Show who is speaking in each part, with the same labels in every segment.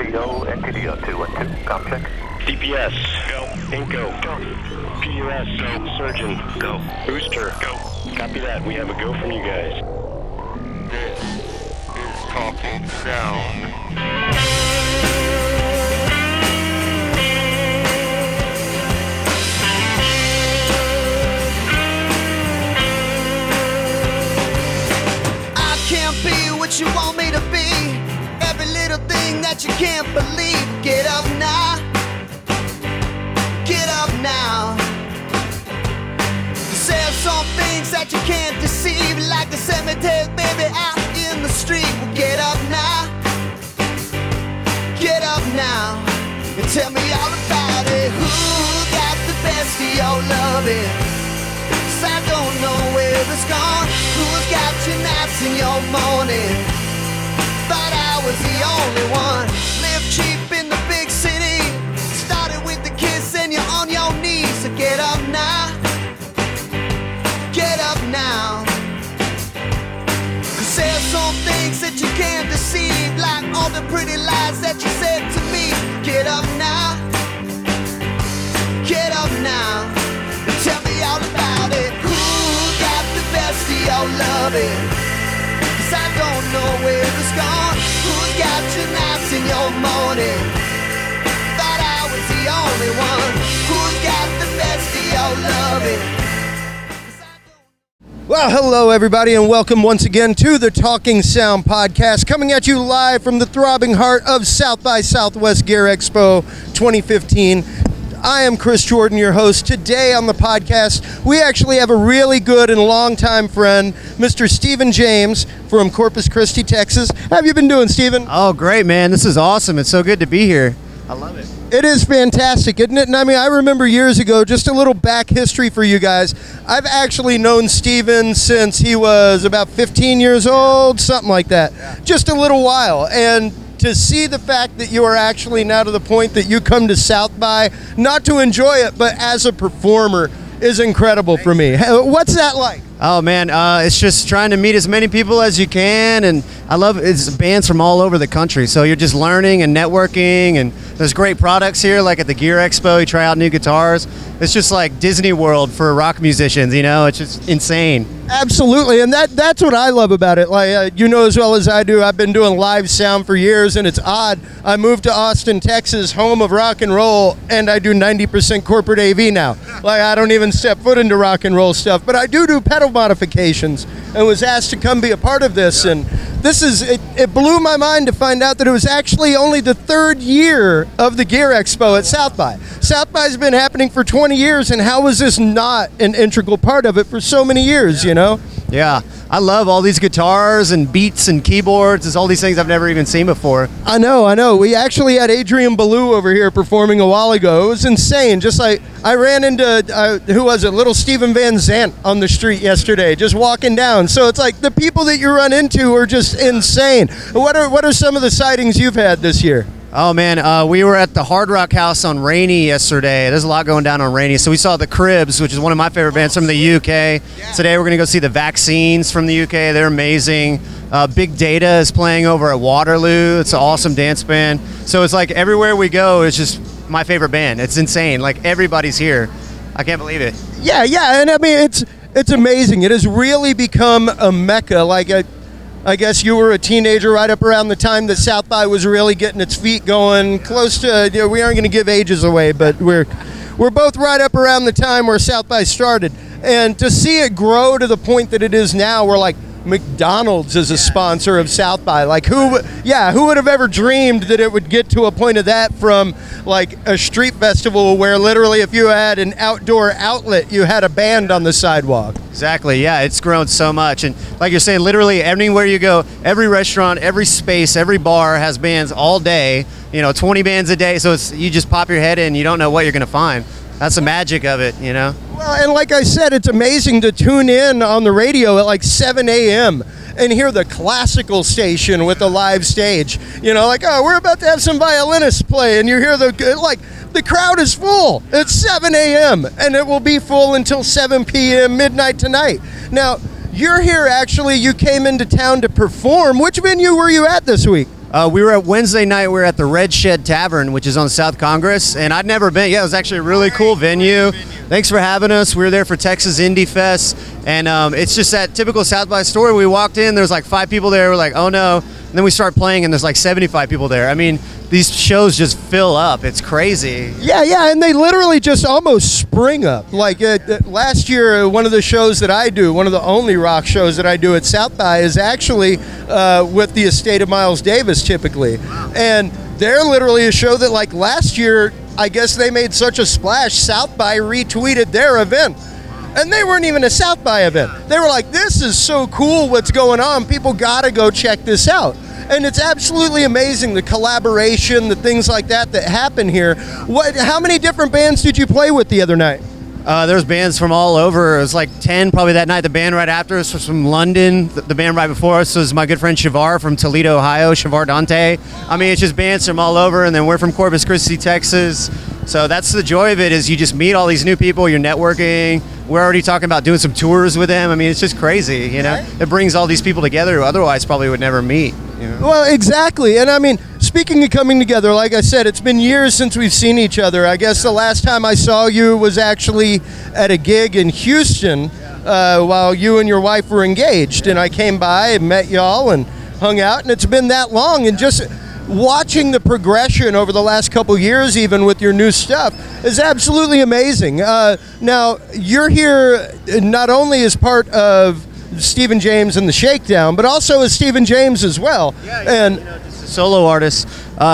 Speaker 1: Toledo, NTD on 212, com check.
Speaker 2: DPS, go. Inco, go. PUS, go. Surgeon, go. Booster, go. Copy that. We have a go from you guys.
Speaker 3: This is Talking Sound.
Speaker 4: You want me to be every little thing that you can't believe. Get up now, get up now. Say some things that you can't deceive, like the cemetery baby out in the street. Well, get up now, get up now, and tell me all about it. Who got the best of your loving? 'Cause I don't know where it's gone. Who's got your nights and your morning? Thought I was the only one. Live cheap in the big city. Started with the kiss and you're on your knees. So get up now, get up now. 'Cause there's some things that you can't deceive, like all the pretty lies that you said to me. Get up now, get up now, and tell me all about it. Who got the best of your loving? 'Cause I don't know where it's gone. Who's got your nights and your morning? Thought I was the only one. Who's got the best of your loving?
Speaker 5: Well, hello everybody, and welcome once again to the Talking Sound podcast, coming at you live from the throbbing heart of South by Southwest Gear Expo 2015. I am Chris Jordan, your host. Today on the podcast, we actually have a really good and longtime friend, Mr. Stephen James from Corpus Christi, Texas. How have you been doing, Stephen?
Speaker 6: Oh, great, man. This is awesome. It's so good to be here. I love it.
Speaker 5: It is fantastic, isn't it? And I mean, I remember years ago, just a little back history for you guys. I've actually known Stephen since he was about 15 years old, something like that. Yeah. Just a little while. And to see the fact that you are actually now to the point that you come to South by, not to enjoy it, but as a performer, is incredible for me. What's that like?
Speaker 6: Oh, man, it's just trying to meet as many people as you can, and I love it's bands from all over the country, so you're just learning and networking, and there's great products here, like at the Gear Expo, you try out new guitars. It's just like Disney World for rock musicians, you know? It's just insane.
Speaker 5: Absolutely, and that's what I love about it. Like you know as well as I do, I've been doing live sound for years, and it's odd. I moved to Austin, Texas, home of rock and roll, and I do 90% corporate AV now. Like I don't even step foot into rock and roll stuff, but I do pedal modifications, and was asked to come be a part of this. And this is it blew my mind to find out that it was actually only the third year of the Gear Expo at South by. South by's been happening for 20 years, and how was this not an integral part of it for so many years, you know?
Speaker 6: Yeah, I love all these guitars and beats and keyboards. It's all these things I've never even seen before.
Speaker 5: I know. We actually had Adrian Ballou over here performing a while ago. It was insane. Just like I ran into, who was it? Little Steven Van Zandt on the street yesterday, just walking down. So it's like the people that you run into are just insane. What are some of the sightings you've had this year?
Speaker 6: Oh, man, we were at the Hard Rock House on Rainey yesterday. There's a lot going down on Rainey. So we saw the Cribs, which is one of my favorite bands from the UK. Yeah. Today we're going to go see the Vaccines from the UK. They're amazing. Big Data is playing over at Waterloo. It's an awesome dance band. So it's like everywhere we go, it's just my favorite band. It's insane. Like everybody's here. I can't believe it.
Speaker 5: Yeah, and I mean, it's amazing. It has really become a mecca. Like I guess you were a teenager right up around the time that South by was really getting its feet going. Close to, we aren't going to give ages away, but we're both right up around the time where South by started. And to see it grow to the point that it is now, we're like, McDonald's is a sponsor of South by. Like who would have ever dreamed that it would get to a point of that from like a street festival where literally if you had an outdoor outlet, you had a band on the sidewalk.
Speaker 6: Exactly, yeah, it's grown so much. And like you're saying, literally anywhere you go, every restaurant, every space, every bar has bands all day, 20 bands a day. So you just pop your head in, you don't know what you're going to find. That's the magic of it, Well,
Speaker 5: and like I said, it's amazing to tune in on the radio at like 7 a.m. and hear the classical station with the live stage. Like, oh, we're about to have some violinists play, and you hear the crowd is full. It's 7 a.m. and it will be full until 7 p.m. midnight tonight. Now, you're here actually, you came into town to perform. Which venue were you at this week?
Speaker 6: We were at Wednesday night. We were at the Red Shed Tavern, which is on South Congress, and I'd never been. Yeah, it was actually a really cool venue. Thanks for having us. We were there for Texas Indie Fest, and it's just that typical South by story. We walked in, there's like 5 people there. We're like, oh no. And then we start playing, and there's like 75 people there. I mean, these shows just fill up. It's crazy.
Speaker 5: Yeah, and they literally just almost spring up. Like last year, one of the shows that I do, one of the only rock shows that I do at South by is actually with the estate of Miles Davis, typically. And they're literally a show that, like, last year, I guess they made such a splash, South by retweeted their event. And they weren't even a South by event. They were like, this is so cool what's going on. People got to go check this out. And it's absolutely amazing, the collaboration, the things like that happen here. How many different bands did you play with the other night?
Speaker 6: There's bands from all over. It was like 10 probably that night. The band right after us was from London. The band right before us was my good friend Shavar from Toledo, Ohio, Shavar Dante. I mean, it's just bands from all over, and then we're from Corpus Christi, Texas. So that's the joy of it, is you just meet all these new people, you're networking. We're already talking about doing some tours with them. I mean, it's just crazy, you know? Right. It brings all these people together who otherwise probably would never meet. You know?
Speaker 5: Well, exactly. And I mean, speaking of coming together, like I said, it's been years since we've seen each other. I guess the last time I saw you was actually at a gig in Houston while you and your wife were engaged. And I came by and met y'all and hung out, and it's been that long. And just watching the progression over the last couple years, even with your new stuff, is absolutely amazing. Now, you're here not only as part of Stephen James and the Shakedown, but also as Stephen James as well.
Speaker 6: Yeah, and just a solo artist.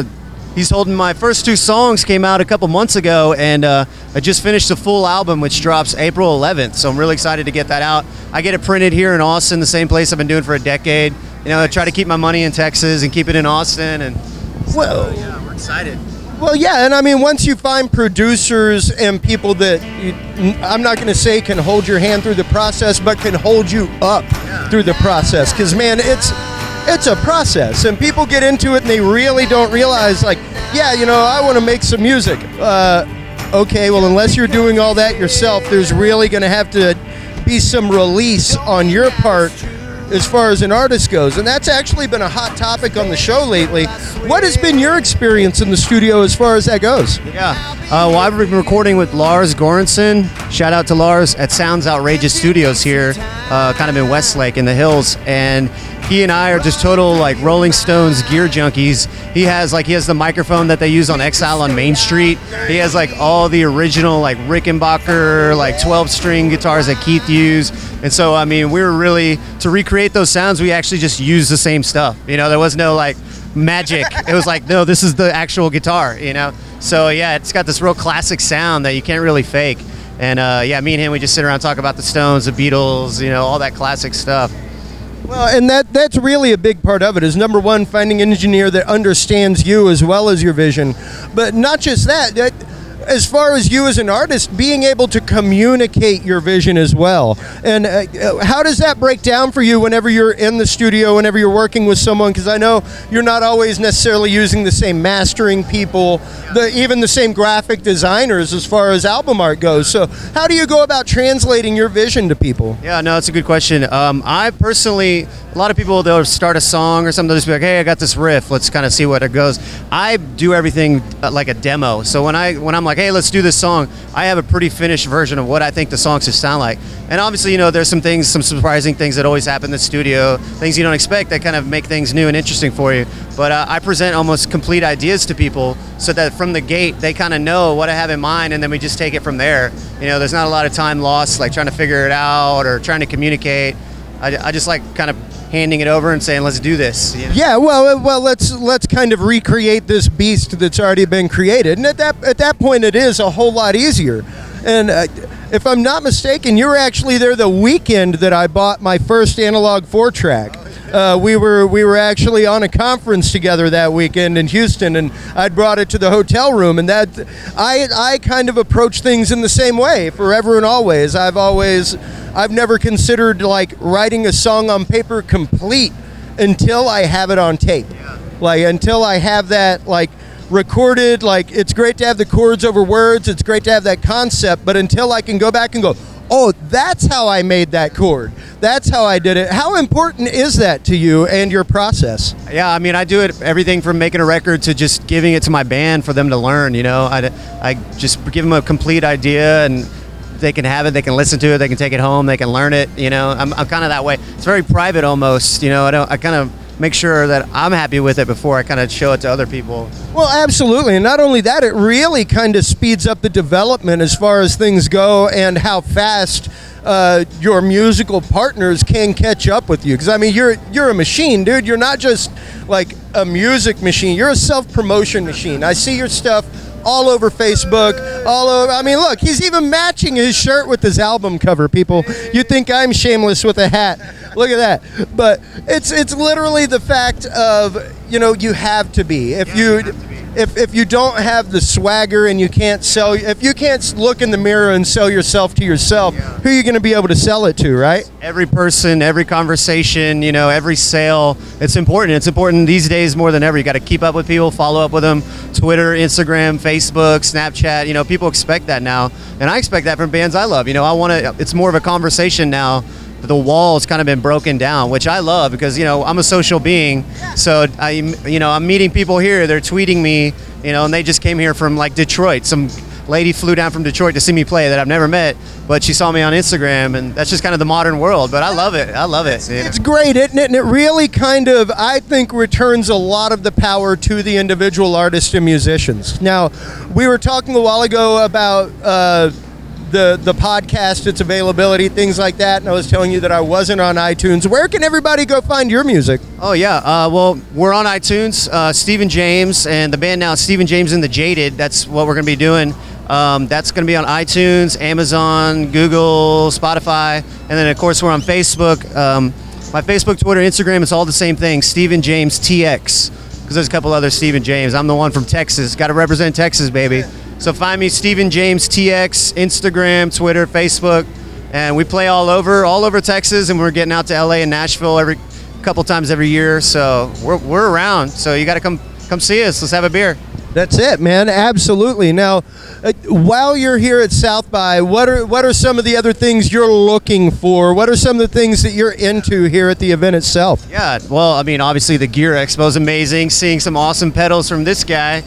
Speaker 6: He's holding my first 2 songs, came out a couple months ago, and I just finished the full album, which drops April 11th, so I'm really excited to get that out. I get it printed here in Austin, the same place I've been doing for a decade. You know, I try to keep my money in Texas and keep it in Austin, and so, yeah, we're excited.
Speaker 5: Well, yeah, and I mean, once you find producers and people that I'm not going to say can hold your hand through the process, but can hold you up through the process, because, man, it's a process, and people get into it and they really don't realize, like, yeah, you know, I want to make some music. Okay, well, unless you're doing all that yourself, there's really going to have to be some release on your part as far as an artist goes, and that's actually been a hot topic on the show lately. What has been your experience in the studio as far as that goes?
Speaker 6: Yeah, well, I've been recording with Lars Goranson. Shout out to Lars at Sounds Outrageous Studios here, kind of in Westlake in the hills, and he and I are just total like Rolling Stones gear junkies. He has the microphone that they use on Exile on Main Street. He has like all the original like Rickenbacker like 12-string guitars that Keith used. And so I mean, we were really, to recreate those sounds, we actually just used the same stuff. You know, there was no like magic. It was like, no, this is the actual guitar, you know? So yeah, it's got this real classic sound that you can't really fake. And yeah, me and him, we just sit around and talk about the Stones, the Beatles, you know, all that classic stuff.
Speaker 5: Well, and that's really a big part of it, is number one, finding an engineer that understands you as well as your vision. But not just that, as far as you as an artist, being able to communicate your vision as well. And how does that break down for you whenever you're in the studio, whenever you're working with someone? Because I know you're not always necessarily using the same mastering people, even the same graphic designers as far as album art goes. So how do you go about translating your vision to people?
Speaker 6: Yeah, no, that's a good question. I personally, a lot of people, they'll start a song or something, they'll just be like, hey, I got this riff, let's kind of see what it goes. I do everything like a demo. So when I'm like, hey, let's do this song, I have a pretty finished version of what I think the song should sound like. And obviously, you know, there's some surprising things that always happen in the studio, things you don't expect that kind of make things new and interesting for you. But I present almost complete ideas to people so that from the gate, they kind of know what I have in mind, and then we just take it from there. You know, there's not a lot of time lost, like trying to figure it out or trying to communicate. I just like kind of handing it over and saying, let's do this. You know?
Speaker 5: Yeah, well, let's kind of recreate this beast that's already been created. And at that point, it is a whole lot easier. And if I'm not mistaken, you were actually there the weekend that I bought my first analog 4-track. We were actually on a conference together that weekend in Houston, and I'd brought it to the hotel room, and that I kind of approach things in the same way, forever and always. I've never considered like writing a song on paper complete until I have it on tape. Like until I have that like recorded. Like, it's great to have the chords over words, it's great to have that concept, but until I can go back and go, oh, that's how I made that chord. That's how I did it. How important is that to you and your process?
Speaker 6: Yeah, I mean, I do it everything from making a record to just giving it to my band for them to learn, you know. I just give them a complete idea, and they can have it, they can listen to it, they can take it home, they can learn it, you know. I'm kind of that way. It's very private almost, you know. I kind of make sure that I'm happy with it before I kind of show it to other people.
Speaker 5: Well, absolutely. And not only that, it really kind of speeds up the development as far as things go and how fast your musical partners can catch up with you. Because, I mean, you're a machine, dude. You're not just like a music machine. You're a self-promotion machine. I see your stuff all over Facebook, all over. I mean, look, he's even matching his shirt with his album cover, people. You think I'm shameless with a hat. Look at that. But it's literally the fact of, you know, you have to be. If you don't have the swagger and you can't sell, if you can't look in the mirror and sell yourself to yourself, who are you going to be able to sell it to, right?
Speaker 6: Every person, every conversation, you know, every sale, it's important. It's important these days more than ever. You got to keep up with people, follow up with them. Twitter, Instagram, Facebook, Snapchat, you know, people expect that now. And I expect that from bands I love. You know, it's more of a conversation now. The wall's kind of been broken down, which I love because, you know, I'm a social being. So I'm meeting people here. They're tweeting me, you know, and they just came here from like Detroit. Some lady flew down from Detroit to see me play that I've never met, but she saw me on Instagram, and that's just kind of the modern world. But I love it. I love it.
Speaker 5: It's great, isn't it? And it really kind of, I think, returns a lot of the power to the individual artists and musicians. Now, we were talking a while ago about the podcast, its availability, things like that, and I was telling you that I wasn't on iTunes. Where can everybody go find your music?
Speaker 6: Oh yeah, well, we're on iTunes. Stephen James, and the band now is Stephen James and the Jaded. That's what we're going to be doing. That's going to be on iTunes, Amazon, Google, Spotify, and then of course we're on Facebook. My Facebook, Twitter, Instagram, it's all the same thing, Stephen James TX, because there's a couple other Stephen James. I'm the one from Texas. Got to represent Texas, baby. So find me, Stephen James TX, Instagram, Twitter, Facebook, and we play all over Texas, and we're getting out to LA and Nashville every couple times every year. So we're around. So you got to come see us. Let's have a beer.
Speaker 5: That's it, man. Absolutely. Now, while you're here at South by, what are some of the other things you're looking for? What are some of the things that you're into here at the event itself?
Speaker 6: Yeah, well, I mean, obviously the Gear Expo is amazing. Seeing some awesome pedals from this guy.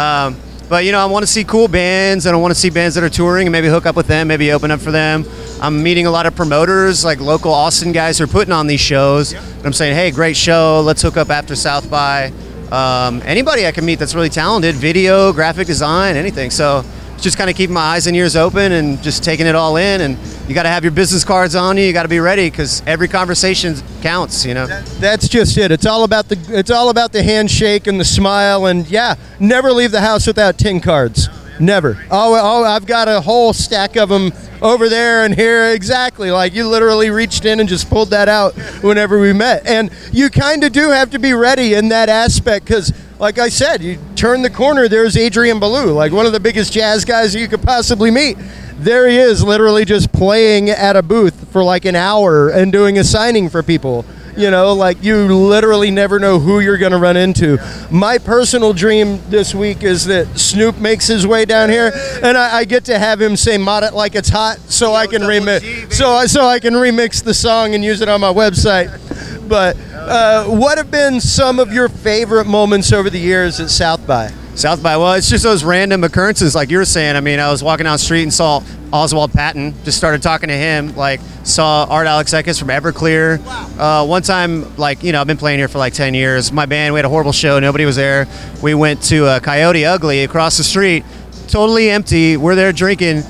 Speaker 6: But, you know, I want to see cool bands, and I want to see bands that are touring and maybe hook up with them, maybe open up for them. I'm meeting a lot of promoters, like local Austin guys who are putting on these shows. And I'm saying, hey, great show. Let's hook up after South by. Anybody I can meet that's really talented, video, graphic design, anything. So just kind of keeping my eyes and ears open and just taking it all in. And you got to have your business cards on you. You got to be ready because every conversation counts, you know.
Speaker 5: That's just it. It's all about the handshake and the smile, and yeah, never leave the house without 10 cards. Never. Oh, I've got a whole stack of them over there and here. Exactly. Like you literally reached in and just pulled that out whenever we met. And you kind of do have to be ready in that aspect because, like I said, you turn the corner, there's Adrian Belew, like one of the biggest jazz guys you could possibly meet. There he is, literally just playing at a booth for like an hour and doing a signing for people. You know, like you literally never know who you're going to run into. My personal dream this week is that Snoop makes his way down here, and I get to have him say "Mod It Like It's Hot" so I can remix, so I can remix the song and use it on my website. But what have been some of your favorite moments over the years at South by?
Speaker 6: South by, well, it's just those random occurrences like you were saying. I mean, I was walking down the street and saw Oswald Patton, just started talking to him, like saw Art Alexakis from Everclear. One time, like, you know, I've been playing here for like 10 years. My band, we had a horrible show, nobody was there. We went to Coyote Ugly across the street, totally empty. We're there drinking.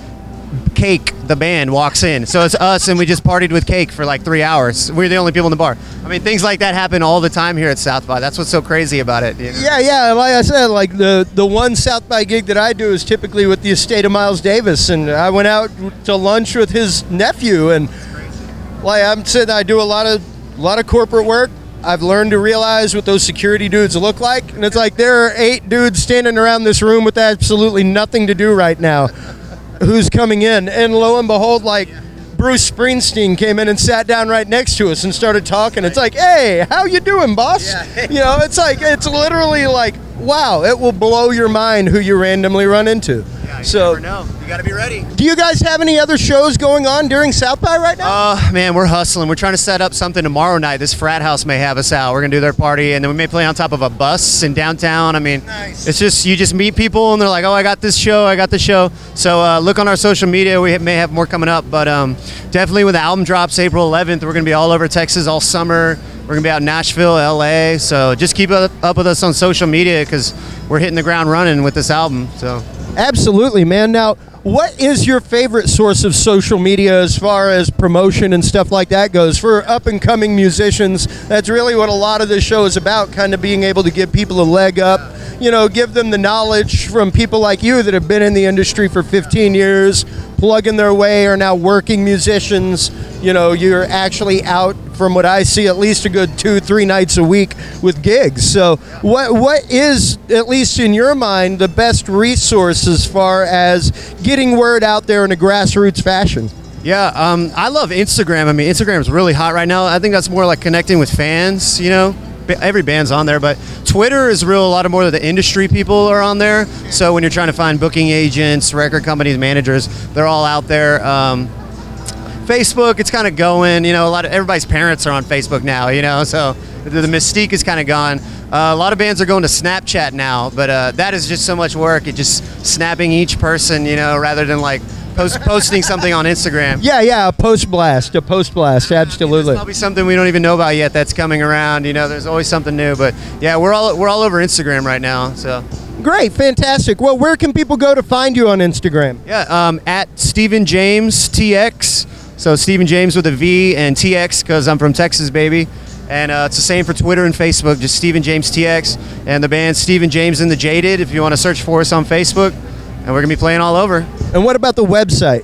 Speaker 6: Cake, the band, walks in. So it's us, and we just partied with Cake for like 3 hours. We're the only people in the bar. I mean, things like that happen all the time here at South by. That's what's so crazy about it. You know?
Speaker 5: Yeah. Like I said, like the one South by gig that I do is typically with the estate of Miles Davis, and I went out to lunch with his nephew, and like I'm saying, I do a lot of corporate work. I've learned to realize what those security dudes look like, and it's like there are 8 dudes standing around this room with absolutely nothing to do right now. Who's coming in, and lo and behold, like Bruce Springsteen came in and sat down right next to us and started talking. It's like, hey, how you doing, boss? Yeah. You know, it's like, it's literally like, wow, it will blow your mind who you randomly run into. So,
Speaker 6: never know. You got to be ready.
Speaker 5: do you guys have any other shows going on during South by right now?
Speaker 6: Man, we're hustling. We're trying to set up something tomorrow night. This frat house may have us out. We're going to do their party, and then we may play on top of a bus in downtown. I mean,
Speaker 5: Nice.
Speaker 6: it's just, you just meet people, and they're like, oh, I got this show, I got this show. So look on our social media. We may have more coming up, but definitely when the album drops April 11th, we're going to be all over Texas all summer. We're going to be out in Nashville, LA. So just keep up with us on social media because we're hitting the ground running with this album. So
Speaker 5: Absolutely, man. Now, what is your favorite source of social media as far as promotion and stuff like that goes? For up-and-coming musicians, that's really what a lot of this show is about, kind of being able to give people a leg up, you know, give them the knowledge from people like you that have been in the industry for 15 years, plugging their way, are now working musicians. You know, you're actually out, from what I see, at least a good 2-3 nights a week with gigs. So what is, at least in your mind, the best resource as far as getting word out there in a grassroots fashion?
Speaker 6: yeah, I love Instagram. I mean, Instagram is really hot right now. I think that's more like connecting with fans, you know. Every band's on there, but Twitter is real. A lot of more of the industry people are on there. So when you're trying to find booking agents, record companies, managers, they're all out there. Facebook, it's kind of going. You know, everybody's parents are on Facebook now. You know, so the mystique is kind of gone. A lot of bands are going to Snapchat now, but that is just so much work. It just snapping each person, you know, rather than like posting something on Instagram.
Speaker 5: Yeah, a post blast, absolutely.
Speaker 6: There's probably something we don't even know about yet that's coming around. You know, there's always something new. But yeah, we're all over Instagram right now. So
Speaker 5: Great, fantastic. Well, where can people go to find you on Instagram?
Speaker 6: yeah, at Stephen James TX. So Stephen James with a V and TX because I'm from Texas, baby. And it's the same for Twitter and Facebook, just Stephen James TX. And the band Stephen James and the Jaded, if you want to search for us on Facebook. And we're going to be playing all over.
Speaker 5: And what about the website?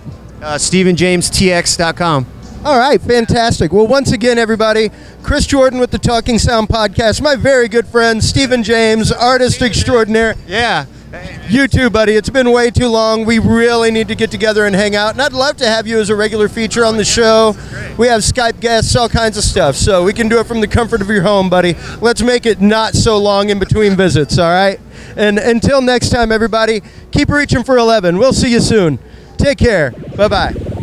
Speaker 6: StephenJamesTX.com.
Speaker 5: All right, fantastic. Well, once again, everybody, Chris Jordan with the Talking Sound Podcast, my very good friend, Stephen James, artist extraordinaire.
Speaker 6: Yeah.
Speaker 5: You too, buddy. It's been way too long. We really need to get together and hang out. And I'd love to have you as a regular feature on the show. We have Skype guests, all kinds of stuff. So we can do it from the comfort of your home, buddy. Let's make it not so long in between visits, all right? And until next time, everybody, keep reaching for 11. We'll see you soon. Take care. Bye-bye.